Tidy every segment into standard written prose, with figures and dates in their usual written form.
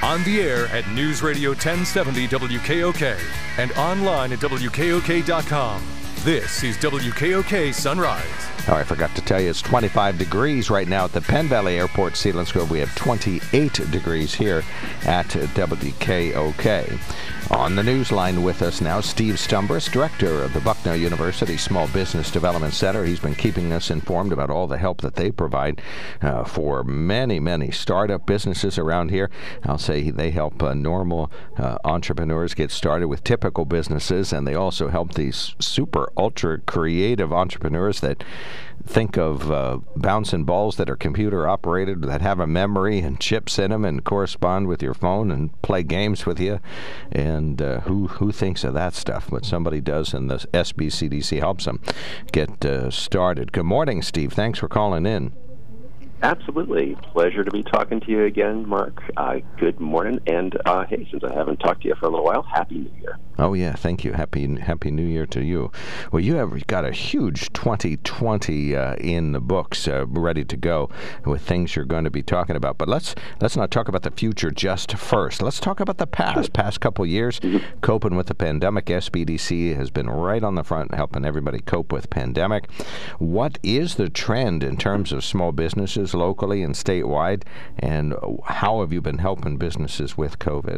On the air at News Radio 1070 WKOK and online at WKOK.com. This is WKOK Sunrise. Oh, I forgot to tell you, it's 25 degrees right now at the Penn Valley Airport, Selinsgrove. We have 28 degrees here at WKOK. On the news line with us now, Steve Stumbris, director of the Bucknell University Small Business Development Center. He's been keeping us informed about all the help that they provide for many, many startup businesses around here. I'll say they help normal entrepreneurs get started with typical businesses, and they also help these super ultra creative entrepreneurs that think of bouncing balls that are computer operated, that have a memory and chips in them and correspond with your phone and play games with you. And who thinks of that stuff? But somebody does, and the SBCDC helps them get started. Good morning, Steve. Thanks for calling in. Absolutely. Pleasure to be talking to you again, Mark. Good morning. And, hey, since I haven't talked to you for a little while, Happy New Year. Oh, yeah. Thank you. Happy New Year to you. Well, you have got a huge 2020 in the books ready to go with things you're going to be talking about. But let's not talk about the future just first. Let's talk about the past couple years. Coping with the pandemic. SBDC has been right on the front helping everybody cope with pandemic. What is the trend in terms of small businesses locally and statewide, and how have you been helping businesses with COVID?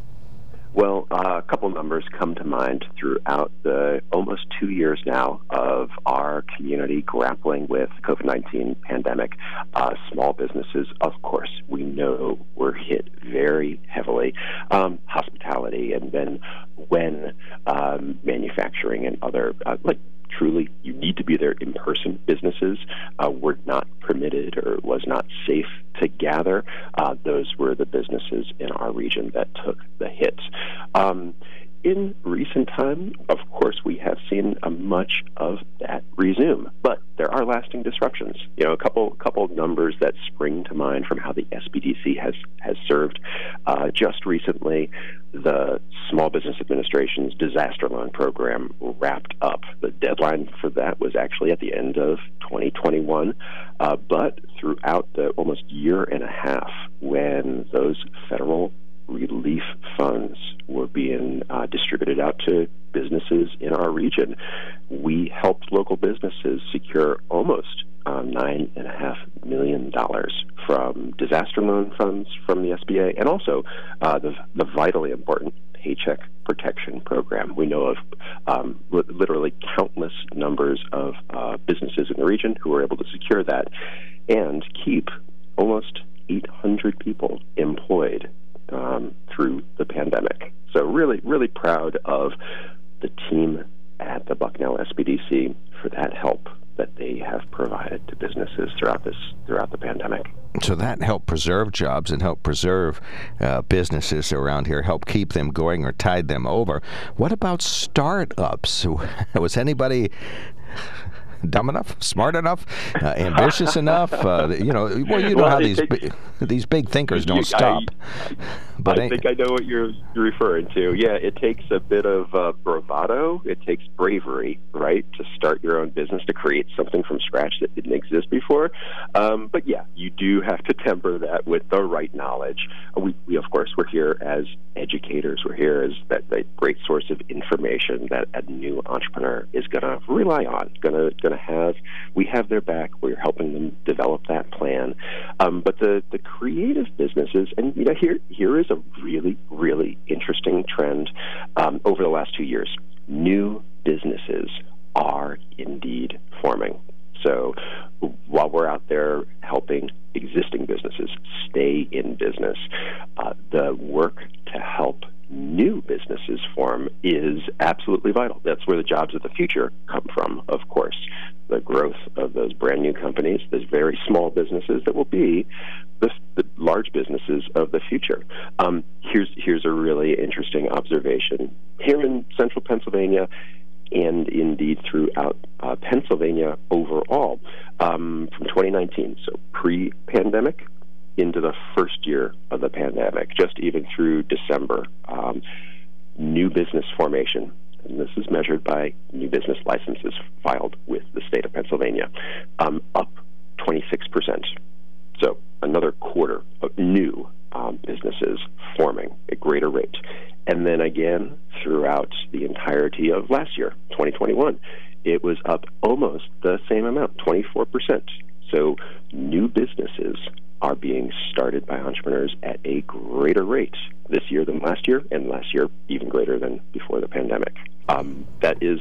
Well, a couple numbers come to mind throughout the almost 2 years now of our community grappling with COVID-19 pandemic. Small businesses, of course, we know were hit very heavily. Hospitality, and then when manufacturing and other, truly, you need to be there in person. Businesses were not permitted or was not safe to gather. Those were the businesses in our region that took the hits. In recent time, of course, we have seen much of that resume, but there are lasting disruptions. You know, a couple numbers that spring to mind from how the SBDC has served. Just recently, the Small Business Administration's disaster loan program wrapped up. The deadline for that was actually at the end of 2021, but throughout the almost year and a half when those federal relief funds were being distributed out to businesses in our region, we helped local businesses secure almost $9.5 million from disaster loan funds from the SBA, and also the vitally important Paycheck Protection Program. We know of literally countless numbers of businesses in the region who were able to secure that and keep almost 800 people employed through the pandemic. So really, really proud of the team at the Bucknell SBDC for that help that they have provided to businesses throughout the pandemic. So that helped preserve jobs and help preserve businesses around here, help keep them going or tide them over. What about startups? Was anybody dumb enough, smart enough, ambitious enough? How these big thinkers don't stop. I think I know what you're referring to. Yeah, it takes a bit of bravado. It takes bravery, right, to start your own business, to create something from scratch that didn't exist before. But yeah, you do have to temper that with the right knowledge. We of course, we're here as educators. We're here as that great source of information that a new entrepreneur is going to rely on. We have their back. We're helping them develop that plan. But the creative businesses, and here is a really, really interesting trend over the last 2 years. New businesses are indeed forming. So while we're out there helping existing businesses stay in business, the work to help new businesses form is absolutely vital. That's where the jobs of the future come from, of course. The growth of those brand new companies, those very small businesses that will be the large businesses of the future. Here's a really interesting observation. Here in central Pennsylvania, and indeed throughout Pennsylvania overall, from 2019, so pre-pandemic, into the first year of the pandemic, just even through December, new business formation, and this is measured by new business licenses filed with the state of Pennsylvania, up 26%. So another quarter of new businesses forming at greater rate. And then again, throughout the entirety of last year, 2021, it was up almost the same amount, 24%. So new businesses are being started by entrepreneurs at a greater rate this year than last year, and last year even greater than before the pandemic. That is,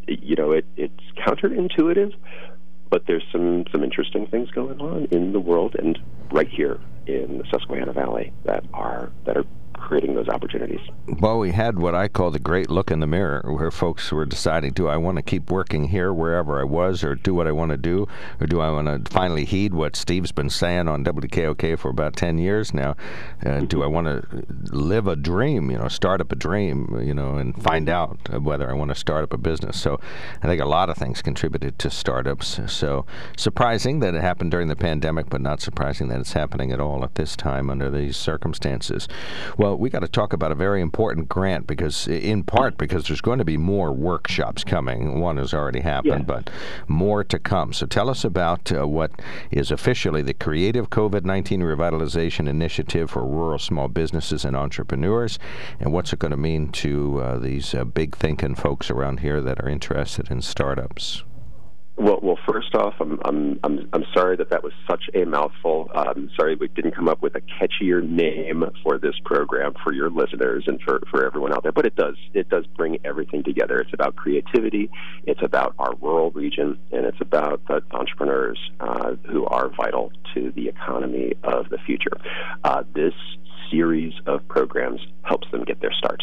it's counterintuitive, but there's some interesting things going on in the world and right here in the Susquehanna Valley that are creating those opportunities. Well, we had what I call the great look in the mirror, where folks were deciding, do I want to keep working here wherever I was, or do what I want to do, or do I want to finally heed what Steve's been saying on WKOK for about 10 years now? Do I want to live a dream, start up a dream, and find out whether I want to start up a business? So I think a lot of things contributed to startups. So surprising that it happened during the pandemic, but not surprising that it's happening at all at this time under these circumstances. Well, we got to talk about a very important grant because there's going to be more workshops coming. One has already happened, but more to come. So tell us about what is officially the Creative COVID-19 Revitalization Initiative for Rural Small Businesses and Entrepreneurs, and what's it going to mean to these big thinking folks around here that are interested in startups. Well, first off, I'm sorry that was such a mouthful. I'm sorry we didn't come up with a catchier name for this program for your listeners and for everyone out there. But it does bring everything together. It's about creativity, it's about our rural region, and it's about the entrepreneurs who are vital to the economy of the future. This series of programs helps them get their start.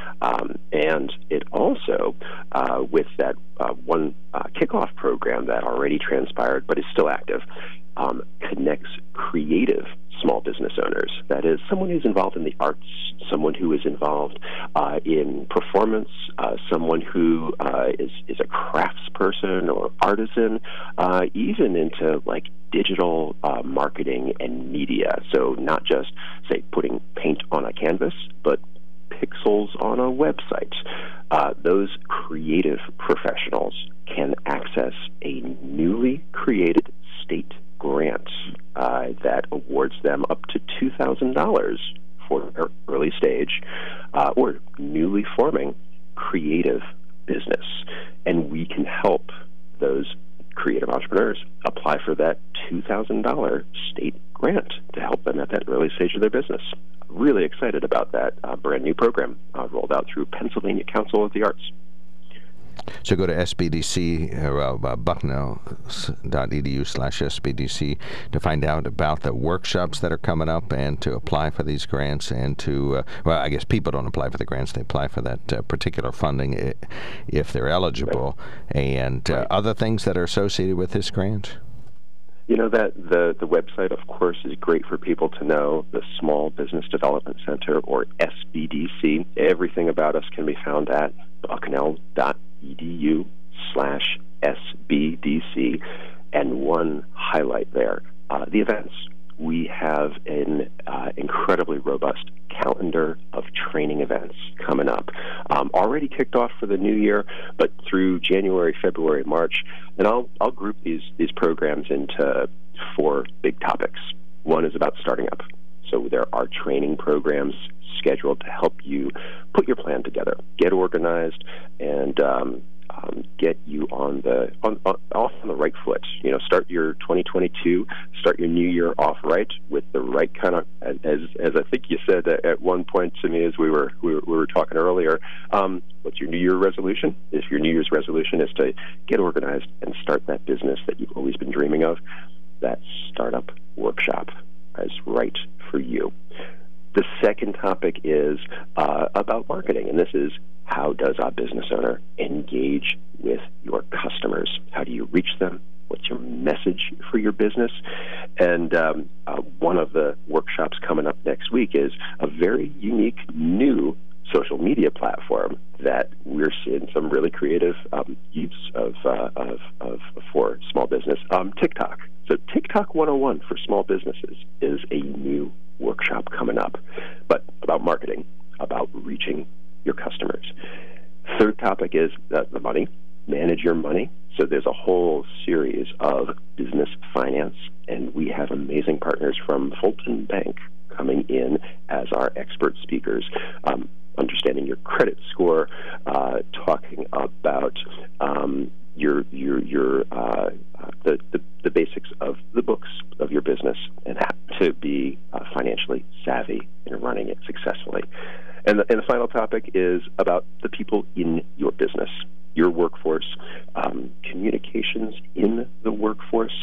And it also, with that one kickoff program that already transpired but is still active, connects creative small business owners. That is, someone who's involved in the arts, someone who is involved in performance, someone who is a craftsperson or artisan, even into digital marketing and media. So not just, say, putting paint on a canvas, but pixels on a website. Those creative professionals can access a newly created state grant that awards them up to $2,000 for their early stage or newly forming creative business. And we can help those creative entrepreneurs apply for that $2,000 state grant to help them at that early stage of their business. Really excited about that brand new program rolled out through Pennsylvania Council of the Arts. So go to SBDC, bucknell.edu/SBDC to find out about the workshops that are coming up and to apply for these grants and to, I guess people don't apply for the grants, they apply for that particular funding if they're eligible, and other things that are associated with this grant. That the website, of course, is great for people to know. The Small Business Development Center, or SBDC. Everything about us can be found at bucknell.edu/SBDC. And one highlight there, the events. We have an incredibly robust calendar of training events coming up. Already kicked off for the new year, but through January, February, March, and I'll group these programs into 4 big topics. One is about starting up. So there are training programs scheduled to help you put your plan together, get organized, and get you off on the right foot. Start your 2022, start your new year off right with the right kind of, as I think you said at one point to me as we were talking earlier. What's your New Year resolution? If your New Year's resolution is to get organized and start that business that you've always been dreaming of, that startup workshop is right for you. The second topic is about marketing, and this is, how does a business owner engage with your customers? How do you reach them? What's your message for your business? And one of the workshops coming up next week is a very unique new social media platform that we're seeing some really creative use of for small business. TikTok. So TikTok 101 for small businesses is a new workshop coming up, but about marketing, about reaching your customers. Third topic is the money. Manage your money. So there's a whole series of business finance, and we have amazing partners from Fulton Bank coming in as our expert speakers, understanding your credit score, talking about the basics of the books of your business and how to be financially savvy in running it successfully. And the final topic is about the people in your business, your workforce, communications in the workforce,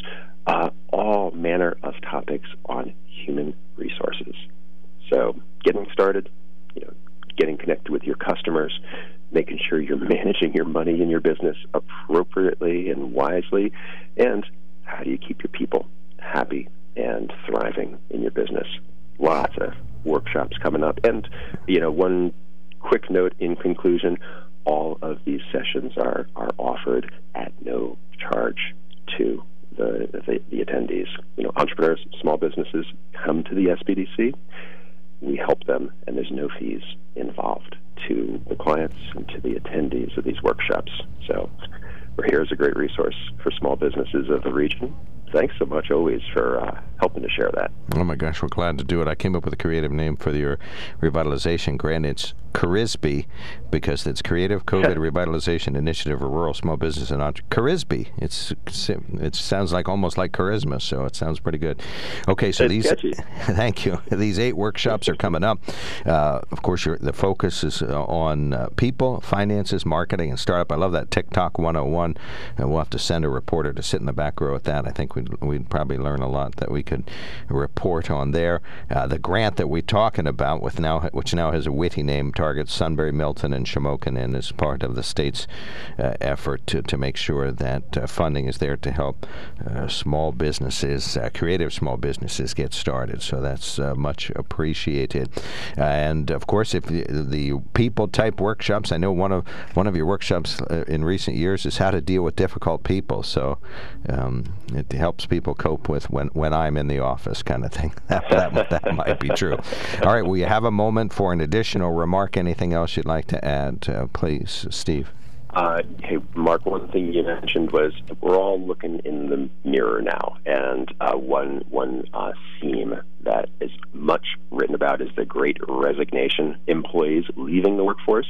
all manner of topics on human resources. So getting started, getting connected with your customers, making sure you're managing your money in your business appropriately and wisely, and how do you keep your people happy and thriving in your business. Lots of workshops coming up. And, one quick note in conclusion, all of these sessions are offered at no charge to the attendees. Entrepreneurs, small businesses come to the SBDC. We help them, and there's no fees involved to the clients and to the attendees of these workshops. So we're here as a great resource for small businesses of the region. Thanks so much always for helping to share that. Oh my gosh, we're glad to do it. I came up with a creative name for your revitalization grant. It's CARISB, because it's Creative COVID Revitalization Initiative for Rural Small Business and CARISB. It sounds like almost like charisma, so it sounds pretty good. Okay, so thank you. These 8 workshops are coming up. Of course, the focus is on people, finances, marketing, and startup. I love that TikTok 101, and we'll have to send a reporter to sit in the back row at that. I think we'd probably learn a lot that we could report on there. The grant that we're talking about, which now has a witty name, targets Sunbury, Milton, and Shamokin, and is part of the state's effort to make sure that funding is there to help small businesses, creative small businesses, get started. So that's much appreciated. And of course, if the people type workshops, I know one of your workshops in recent years is how to deal with difficult people. So it helps people cope with when I'm in the office, kind of thing. That might be true. All right, we have a moment for an additional remark. Anything else you'd like to add, please, Steve? Hey, Mark, one thing you mentioned was we're all looking in the mirror now, and one theme that is much written about is the Great Resignation, employees leaving the workforce.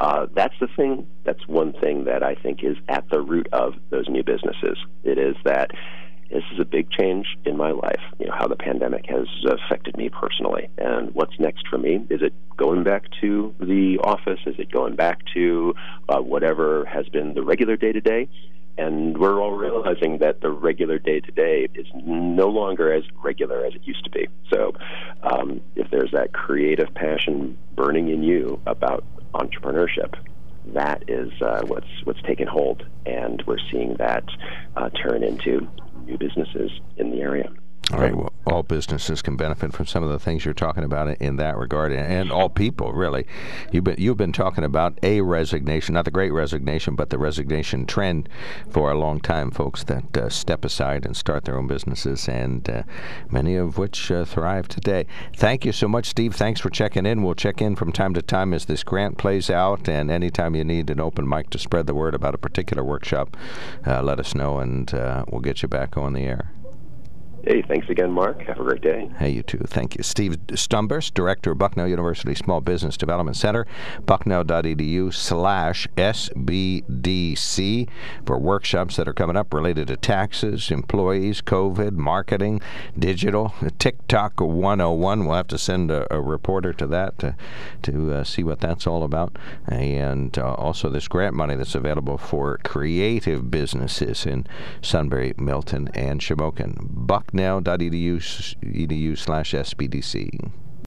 That's one thing that I think is at the root of those new businesses. It is that this is a big change in my life, how the pandemic has affected me personally. And what's next for me? Is it going back to the office? Is it going back to whatever has been the regular day-to-day? And we're all realizing that the regular day-to-day is no longer as regular as it used to be. So if there's that creative passion burning in you about entrepreneurship, that is what's taken hold, and we're seeing that turn into new businesses in the area. All right. Well, all businesses can benefit from some of the things you're talking about in that regard, and all people, really. You've been talking about a resignation, not the Great Resignation, but the resignation trend for a long time, folks that step aside and start their own businesses, and many of which thrive today. Thank you so much, Steve. Thanks for checking in. We'll check in from time to time as this grant plays out, and anytime you need an open mic to spread the word about a particular workshop, let us know, and we'll get you back on the air. Hey, thanks again, Mark. Have a great day. Hey, you too. Thank you. Steve Stumbers, Director of Bucknell University Small Business Development Center, bucknell.edu/SBDC for workshops that are coming up related to taxes, employees, COVID, marketing, digital, TikTok 101. We'll have to send a reporter to that to see what that's all about. And also this grant money that's available for creative businesses in Sunbury, Milton, and Shamokin. Bucknell.edu/SBDC.